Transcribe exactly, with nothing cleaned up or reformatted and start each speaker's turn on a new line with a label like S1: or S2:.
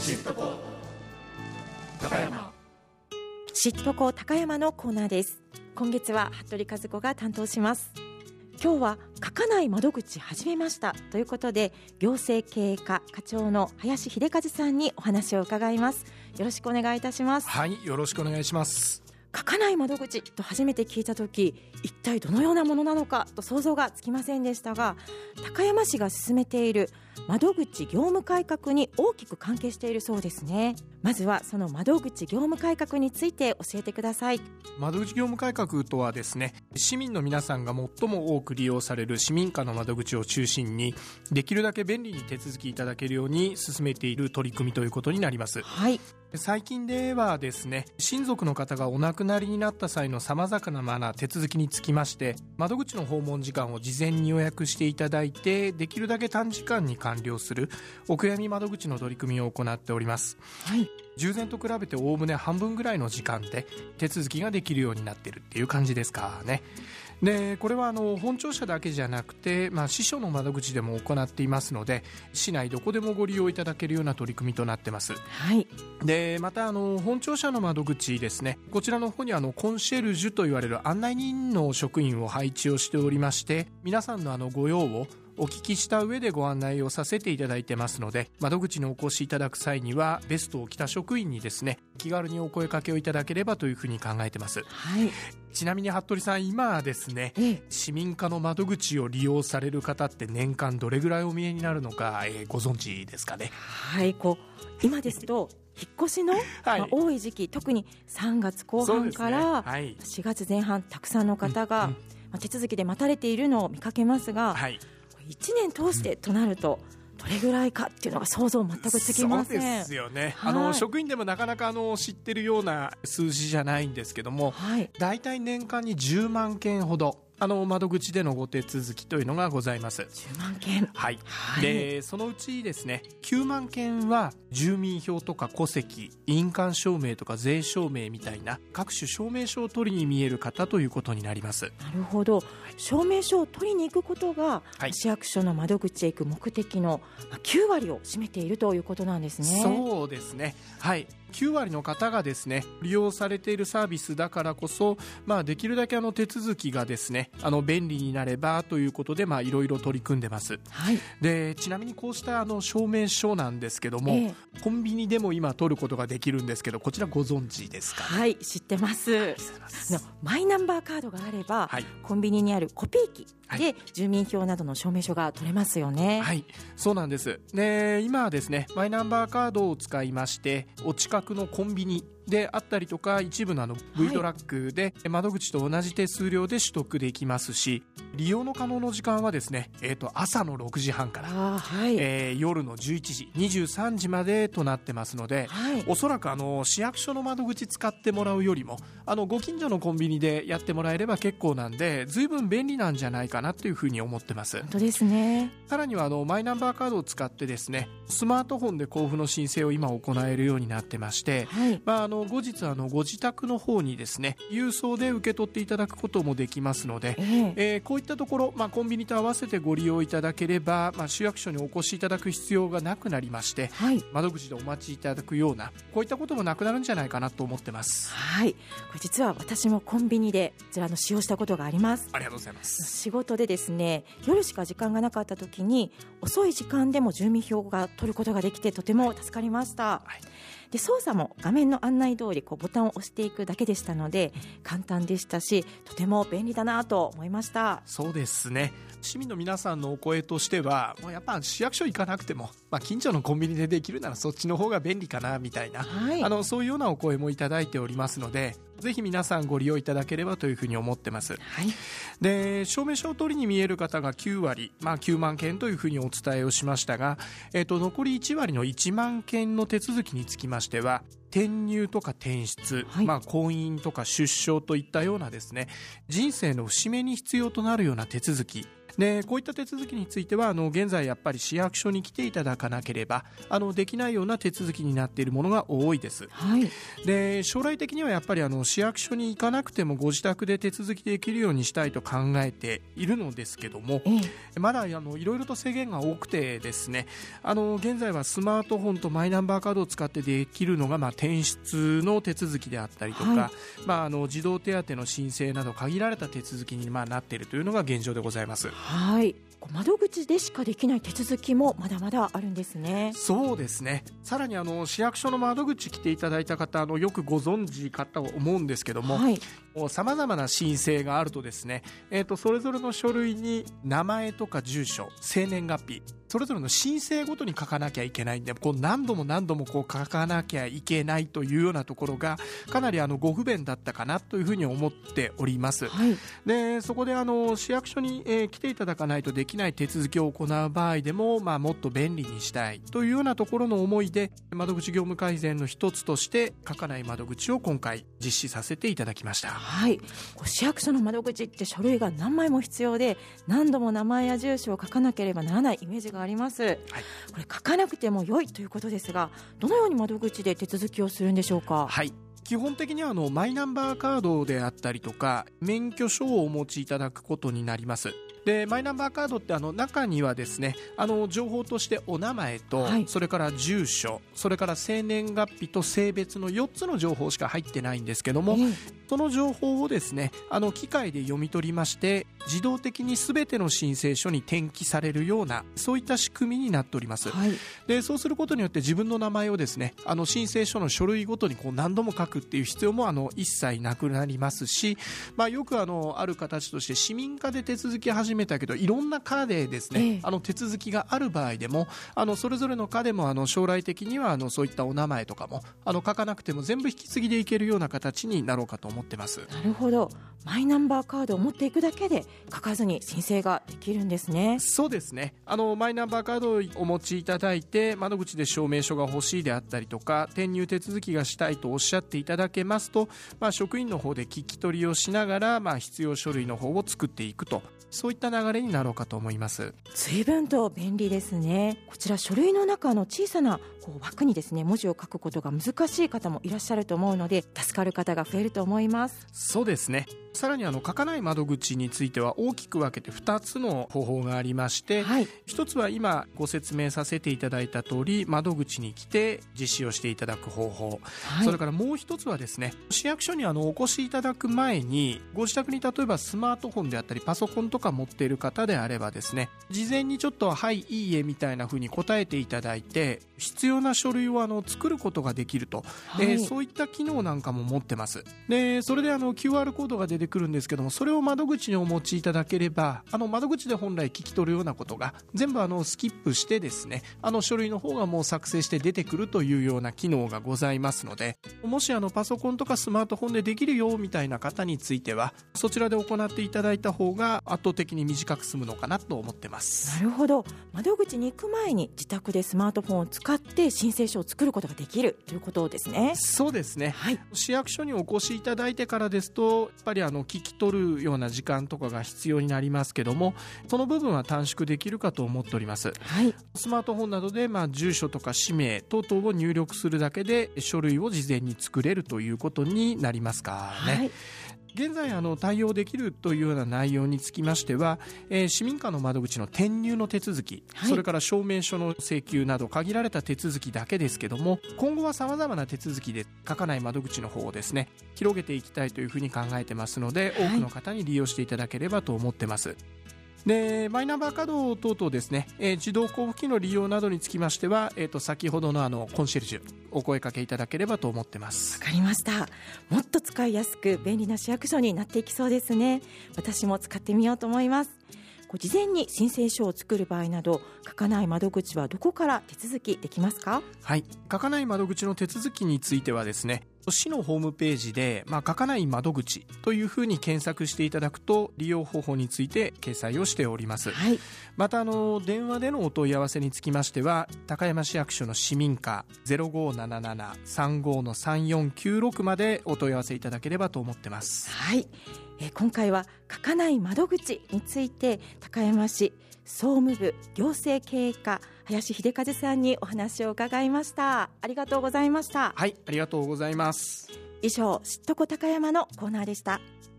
S1: 知っとこ高山。
S2: 知っとこ高山のコーナーです。今月は服部和子が担当します。今日は書かない窓口始めましたということで、行政経営課課長の林秀和さんにお話を伺います。よろしくお願いいたします。
S3: はい、よろしくお願いします。
S2: 書かない窓口と初めて聞いたとき、一体どのようなものなのかと想像がつきませんでしたが、高山市が進めている窓口業務改革に大きく関係しているそうですね。まずはその窓口業務改革について教えてください。
S3: 窓口業務改革とはですね、市民の皆さんが最も多く利用される市民課の窓口を中心に、できるだけ便利に手続きいただけるように進めている取り組みということになります。
S2: はい。
S3: 最近ではですね、親族の方がお亡くなりになった際の様々な手続きにつきまして、窓口の訪問時間を事前に予約していただいて、できるだけ短時間に完了するお悔やみ窓口の取り組みを行っております。
S2: はい。
S3: 従前と比べておおむね半分ぐらいの時間で手続きができるようになっているっていう感じですかね。で、これはあの本庁舎だけじゃなくて、まあ、支所の窓口でも行っていますので、市内どこでもご利用いただけるような取り組みとなってます。
S2: はい。
S3: で、またあの本庁舎の窓口ですね、こちらの方にあのコンシェルジュと言われる案内人の職員を配置をしておりまして、皆さんのあのご用をお聞きした上でご案内をさせていただいてますので、窓口にお越しいただく際にはベストを着た職員にですね、気軽にお声掛けをいただければというふうに考えてます。
S2: はい。
S3: ちなみに服部さん、今ですね、
S2: ええ、
S3: 市民課の窓口を利用される方って年間どれぐらいお見えになるのか、えー、ご存知ですかね。
S2: はい、こう今ですと引っ越しの、
S3: はい、
S2: まあ、多い時期、特にさんがつこう半からしがつぜん半、たくさんの方が、うんうん、まあ、手続きで待たれているのを見かけますが、はい、いちねん通してとなると、うん、どれぐらいかっていうのが想像全くつきません。
S3: そうですよね、はい、あの職員でもなかなかあの知ってるような数字じゃないんですけども、はい、だいたい年間にじゅうまんけんほどあの窓口でのご手続きというのがございます。
S2: じゅうまんけん、
S3: はい、はい、でそのうちですね、きゅうまんけんは住民票とか戸籍、印鑑証明とか税証明みたいな各種証明書を取りに見える方ということになります。
S2: なるほど、証明書を取りに行くことが、はい、市役所の窓口へ行く目的のきゅうわりを占めているということなんですね。
S3: そうですね、はい、きゅうわりの方がですね、利用されているサービスだからこそ、まあ、できるだけあの手続きがですね、あの便利になればということで、まあ、いろいろ取り組んでます。はい、でちなみにこうしたあの証明書なんですけども、えー、コンビニでも今取ることができるんですけど、こちらご存知ですか、ね。
S2: はい、知ってます。はい、のマイナンバーカードがあれば、はい、コンビニにあるコピー機で住民票などの証明書が取れますよね。
S3: はい、そうなんです。で今はですね、マイナンバーカードを使いまして、お近くのコンビニであったりとか、一部のあの V トラックで窓口と同じ手数料で取得できますし、利用の可能の時間はですね、えー、と朝のろくじはんから、はい、えー、夜のじゅういちじ、にじゅうさんじまでとなってますので、はい、おそらくあの市役所の窓口使ってもらうよりも、あのご近所のコンビニでやってもらえれば結構なんで、随分便利なんじゃないかなというふうに思ってます。
S2: 本当ですね。
S3: さらにはあのマイナンバーカードを使ってですね、スマートフォンで交付の申請を今行えるようになってまして、はい、まあ、あの後日あのご自宅の方にですね、郵送で受け取っていただくこともできますので、えーえー、こういったところ、まあ、コンビニと合わせてご利用いただければ、まあ、市役所にお越しいただく必要がなくなりまして、はい、窓口でお待ちいただくような、こういったこともなくなるんじゃないかなと思ってます。
S2: はい、これ実は私もコンビニでこちらの使用したことがあります。
S3: ありがとうございます。
S2: 仕事でですね、夜しか時間がなかった時に遅い時間でも住民票が取ることができて、とても助かりました。はい、で操作も画面の案内通りこうボタンを押していくだけでしたので簡単でしたし、とても便利だなと思いました。
S3: そうですね、市民の皆さんのお声としては、もうやっぱ市役所行かなくても、まあ、近所のコンビニでできるならそっちの方が便利かなみたいな、はい、あのそういうようなお声もいただいておりますので、ぜひ皆さんご利用いただければというふうに思ってます。はい、で証明書を取りに見える方がきゅうわり、まあ、きゅうまんけんというふうにお伝えをしましたが、えーと、残りいちわりのいちまんけんの手続きにつきましては、転入とか転出、はい、まあ、婚姻とか出生といったようなですね、人生の節目に必要となるような手続き、 でこういった手続きについてはあの現在やっぱり市役所に来ていただかなければあのできないような手続きになっているものが多いです、
S2: はい、
S3: で将来的にはやっぱりあの市役所に行かなくてもご自宅で手続きできるようにしたいと考えているのですけども、
S2: ええ、
S3: まだあのいろいろと制限が多くてですね、あの現在はスマートフォンとマイナンバーカードを使ってできるのが、まあ、転出の手続きであったりとか、はい、まあ、あの児童手当の申請など限られた手続きにまあなっているというのが現状でございます。
S2: はい、窓口でしかできない手続きもまだまだあるんですね。
S3: そうですね。さらにあの市役所の窓口来ていただいた方あのよくご存知かと思うんですけども、さまざまな申請があるとですね、えーと、それぞれの書類に名前とか住所、生年月日、それぞれの申請ごとに書かなきゃいけないんで、こう何度も何度もこう書かなきゃいけないというようなところがかなりあのご不便だったかなというふうに思っております、はい、でそこであの市役所に、えー、来ていただかないとできない手続きを行う場合でも、まあ、もっと便利にしたいというようなところの思いで窓口業務改善の一つとして書かない窓口を今回実施させていただきました。
S2: はい、市役所の窓口って書類が何枚も必要で何度も名前や住所を書かなければならないイメージがあります、はい、これ書かなくても良いということですが、どのように窓口で手続きをするんでしょうか。
S3: はい、基本的にはあのマイナンバーカードであったりとか免許証をお持ちいただくことになります。でマイナンバーカードってあの中にはですね、あの情報としてお名前と、はい、それから住所、それから生年月日と性別のよっつの情報しか入ってないんですけども、うん、その情報をですねあの機械で読み取りまして自動的に全ての申請書に転記されるようなそういった仕組みになっております、はい、でそうすることによって自分の名前をですねあの申請書の書類ごとにこう何度も書くっていう必要もあの一切なくなりますし、まあ、よくあのある形として市民課で手続き始めたけどいろんな課でですね、ええ、あの手続きがある場合でもあのそれぞれの課でもあの将来的にはあのそういったお名前とかもあの書かなくても全部引き継ぎでいけるような形になろうかと思ってます。
S2: なるほど、マイナンバーカードを持っていくだけで書かずに申請ができるんですね。
S3: そうですね、あのマイナンバーカードをお持ちいただいて窓口で証明書が欲しいであったりとか転入手続きがしたいとおっしゃっていただけますと、まあ、職員の方で聞き取りをしながら、まあ、必要書類の方を作っていくと、そういった流れになろうかと思います。
S2: 随分と便利ですね。こちら書類の中の小さなこう枠にですね文字を書くことが難しい方もいらっしゃると思うので助かる方が増えると思います。
S3: そうですね。さらにあの書かない窓口については大きく分けてふたつの方法がありまして、はい、ひとつは今ご説明させていただいた通り窓口に来て実施をしていただく方法、はい、それからもう一つはですね市役所にあのお越しいただく前にご自宅に例えばスマートフォンであったりパソコンとか持っている方であればですね事前にちょっとはいいいえみたいな風に答えていただいて必要な書類をあの作ることができると、はい、えー、そういった機能なんかも持ってます。でそれであの キューアール コードが出てくるんですけどもそれを窓口にお持ちいただければあの窓口で本来聞き取るようなことが全部あのスキップしてですねあの書類の方がもう作成して出てくるというような機能がございますので、もしあのパソコンとかスマートフォンでできるよみたいな方についてはそちらで行っていただいた方が圧倒的に短く済むのかなと思ってます。
S2: なるほど、窓口に行く前に自宅でスマートフォンを使って申請書を作ることができるということですね。
S3: そうですね、はい、市役所にお越しいただいてからですとやっぱりあの聞き取るような時間とかが必要になりますけどもその部分は短縮できるかと思っております、はい、スマートフォンなどでまあ住所とか氏名等々を入力するだけで書類を事前に作れるということになりますからね、はい、現在あの対応できるというような内容につきましては、えー、市民課の窓口の転入の手続き、はい、それから証明書の請求など限られた手続きだけですけども今後はさまざまな手続きで書かない窓口の方をですね広げていきたいというふうに考えてますので、はい、多くの方に利用していただければと思ってます。でマイナンバーカード等々ですね、えー、自動交付機の利用などにつきましては、えー、と先ほどのあのコンシェルジュお声かけいただければと思ってます。
S2: わかりました。もっと使いやすく便利な市役所になっていきそうですね。私も使ってみようと思います。事前に申請書を作る場合など書かない窓口はどこから手続きできますか？
S3: はい、書かない窓口の手続きについてはですね市のホームページで、まあ、書かない窓口というふうに検索していただくと利用方法について掲載をしております、はい、またあの電話でのお問い合わせにつきましては高山市役所の市民課 ゼロごーななな さんごー さんよんきゅうろく までお問い合わせいただければと思ってます。
S2: はい、 えー、今回は書かない窓口について高山市総務部行政経営課林秀和さんにお話を伺いました。ありがとうございました。
S3: はい、ありがとうございます。
S2: 以上、知っとこ高山のコーナーでした。